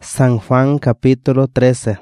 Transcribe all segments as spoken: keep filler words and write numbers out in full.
San Juan capítulo trece.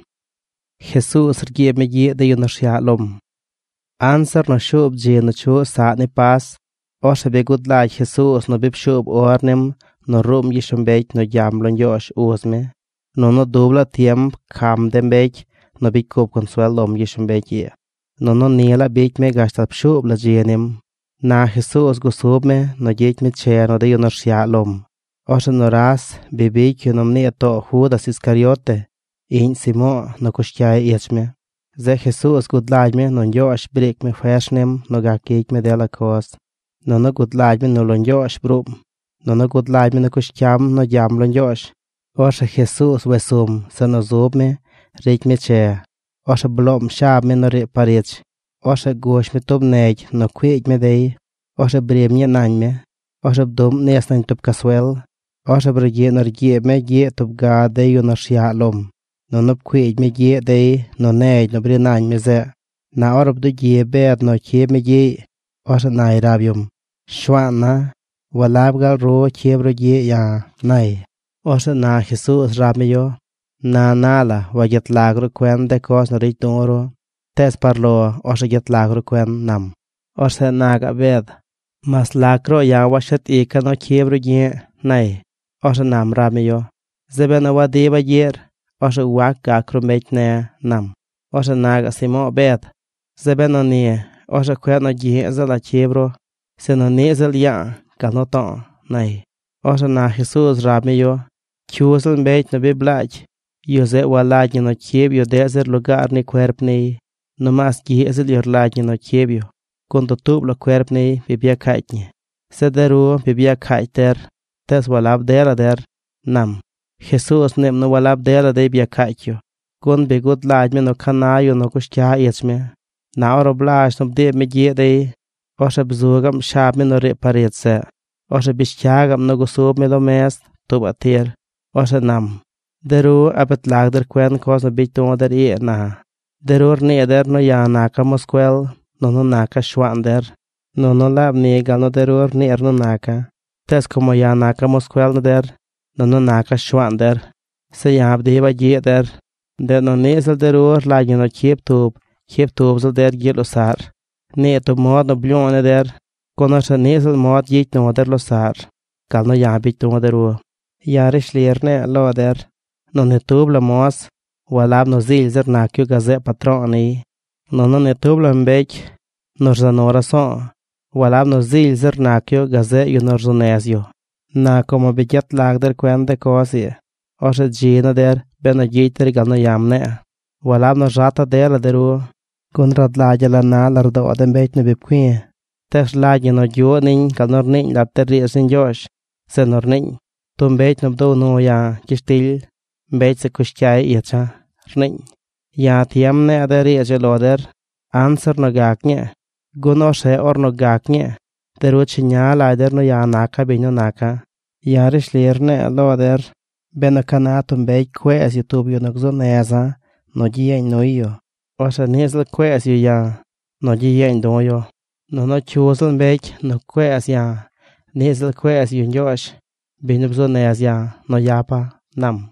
Jesús rgie me ye de yonoshia lom. Answer no shub je no chu sa ni pas. Oshe be good like Jesus no bib shub ornem no rum yishambek no jamlon yosh uzme. No no dubla tiemp kam dem bek no big kop consuel lom yishambek ye. No no niela bek me gastap shub la jenim. Na Jesus go sub me no jek me che no de yonoshia lom. Oshe no ras bebek yonom ne to Judas Iscariote. In Simo no kushkai ichme. Ze Jesus good like me no yosh break me fashnem no ga cake me dela cos. No no good like me no lon yosh brum. No no good like me no kushkam no jam lon yosh. Oshe Jesus wesum se no zob me reik me che. Oshe blom shab me no re parich. Oshe gosh me tub neig no quick me day. Oshe brem nye nang me. Oshe dum nes nang tub kaswel. Oshe brege nor ge me ge tub ga de yo no shia lom. No no quick me ge day no neig no bre nang me ze. Na orb do ge bed no ke me ge. Oshe nai rabium. Shwana walab gal ro chebro ge ya nai. Oshe na Jesus rab me yo. Na nala wa get lagro quen de cos no rit doro. Tes parlo oshe get lagro quen nam. Oshe naga bed. Mas lagro ya washet eka no chebro ge nai. Oshe nam rab me yo. Zebe wa deba yer. Oshe wak gakro mech ne nam. Oshe naga simo bed. Zebe no nie. Oshe quen no ge zela chebro. Se no nezel ya kal no ton nai. Oshe na Jesus rab me yo. Chusel mech no biblach. Yo ze wa lagni no chebio dezer lugar ni cuerp ni. No mas ge ezel yor lagni no chebio. Kundo tub lo cuerp ni bibia kaitni. Se deru bibia kaiter. Tes walab dera der nam. Jesus nem no walab dera de bia kaityo. Kun be good lagni no kanayo no kushkya ichme. Na oro blash no de me ge de. Oshe bzugam shab me no reparet se. Oshe bishkyagam no gusub me lo mes tub atir. Oshe nam. Deru abet lag der quen cos no big ton der e na. Derur ne der no ya naka mosquel no no naka shwan der. No no lab ne gal no derur ne er no naka. Tes como ya naka mosquel no der. No no naka shwan der. Se yab de ba ge der. Der no nezel derur lag no kip tub. Kip tub zel der gel osar. Ne tub mod no blione der. Kono se nezel mod yit no der losar. Gal no ya big ton deru. Yarish lerne lo der. No ne tubla mos, walab no zil zer na kyo gaze patroni. No no ne tubla mbek, nor zanora son. Walab no zil zer na kyo gaze yo nor zonezio. Na como beget lag der quen de cosi. Oshe gina der, beno jiter gal no yamne. Walab no jata der deru. Kun rad lagja la na lardo den bek ne bipqueen. Tex lagja no jo ning gal nor ning lab ter riasin josh. Se nor ning. Tum bek no bdo no ya kistil. Beit se kushkai icha, rning. Ya tiam ne aderi eje loder, answer no gaknye. Guno she or no gaknye. Deru chinya laider no ya naka bino naka. Yarish lirne loder, beno kanatum beit kwe as YouTube yo nokzo neza, no jien no iyo. Osha nizel kwe as yo ya, no jien do yo. No no chusel beit no kwe as ya, nizel kwe as yo njosh, binubzo nez ya, no yapa, nam.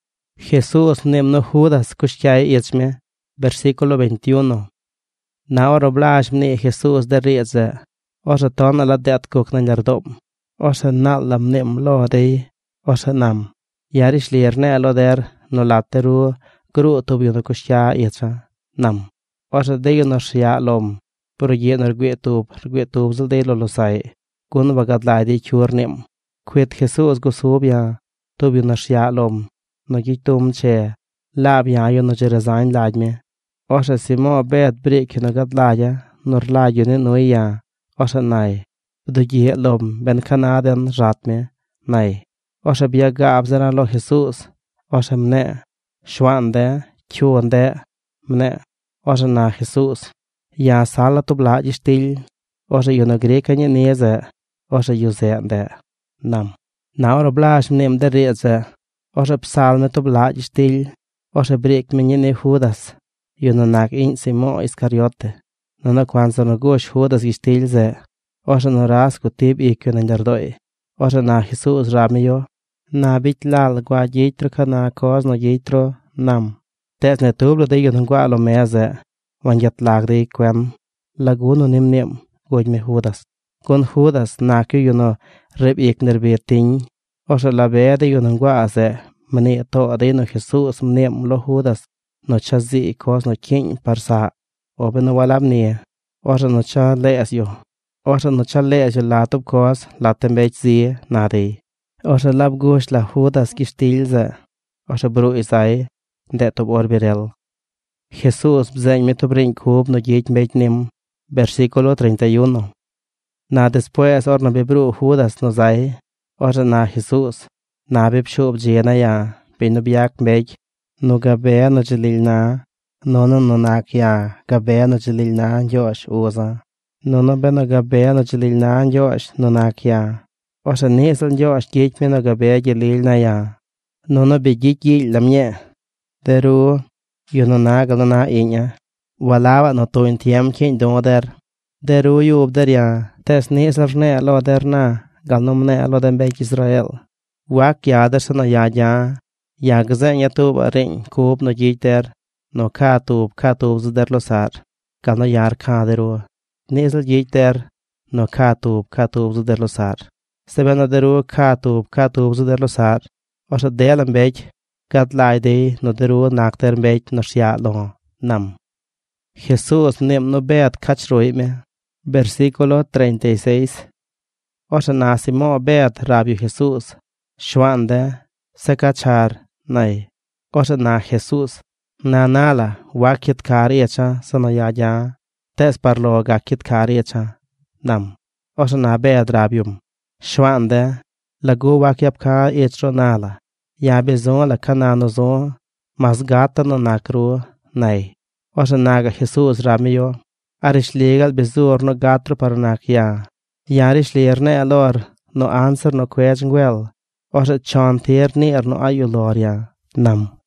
Jesús nem no Judas kushkai ichme. Versículo veintiuno. Na oro blash mne Jesús de rieze. Osha ton ala deat kuk na nyardom. Osha nal lam nem lo de. Osha nam. Yarish lirne lo der no lateru gru tubyo no kushkai icha. Nam. Osha deyo no shia lom. Puro ye no rgwetub. Rgwetub zel de lo losai. Kun bagad lai de chur nem. Kwet Jesús gusub ya. Tubyo no shia lom. No gitum che lab ya yo no resign laj me. Osha simo bed break no gad laja nor laj yo ne no ya. Osha nai. Do gi lom ben kanaden rat me nai. Osha bia gab zera lo Jesus. Osha mne shwande chuande mne. Osha na Jesus. Ya sala to blaj stil. Osha yo no greka nye neze. Osha yo zende nam. Na oro blaj mnem de reze. Osha psalme to blaj stil. Osha break me ne Judas. Yo no nak in Simo Iscariote. No no kwanza no gosh Judas stil ze. Osha no ras ko tib ikyo na njardoi. Osha na Jesus rame yo. Na bit lal gua yitro kana cos no yitro nam. Tes ne tublo de yun gua lo meze. Wan yat lag de quen. Laguno nim nim. Guj me Judas. Kun Judas na kyu yuno rib ik nervirting. Osha la be de yun gua ze. Mani to de no Jesus mnim lo Judas. No chazi cos no king parsa. Obe no walab nie. Osha no cha leas yo. Osha no cha leas yo latub cos. Latem bech zie na de. Osha lab gush la Judas kistilze. Osha bru isai. De tob orbirel. Jesus bzeñ me to brin kub no yich bech nim. Versículo treinta y uno. Na después or no bebru Judas no zai. Osha na Jesus. Na beb shub jena ya. Pino biak bech. No gabe no jilil na. No no no nak ya. Gabe no jilil na Josh uza. No no be no gabe no jilil na Josh no nak ya. Osha nisel Josh gich me no gabe jilil na ya. No no be gich yil lamye. Deru. Yo no na galo na inya. Walava no to in tiem kin do der. Deru yub der ya. Tes nisel ne alo der na. Galnom ne alo den bech Israel. Wak ya der sa no ya ya. Ya gazen ya tub a ring kub no yich der. No ka tub ka tub zu der lo sar. Gal no yar ka deru. Nisel yich der. No ka tub ka tub zu der lo sar. Sebe no deru ka tub ka tub zu der lo sar. Osha delam bech. Gad lai de no deru nak der bech no shia lo. Nam. Jesus nim no beat kach roi me. Versículo treinta y seis. Osha nasimo beat rabio Jesus. Shwande. Se kachar. Nay. Osha na Jesus. Na nala. Wakit kariecha. Sano ya ya. Tes parlo gakit kariecha. Nam. Osha na beat rabium. Shwande. Lagu wakiap ka etro nala. Ya bezon la kanano zon. Mas gata no nakru. Nay. Osha naga Jesus ramio. Arish legal bezor no gatro paranakia. Yarish leerne alor. No answer no kwejngwel. Osha chantir ni er no ayuloria. Nam.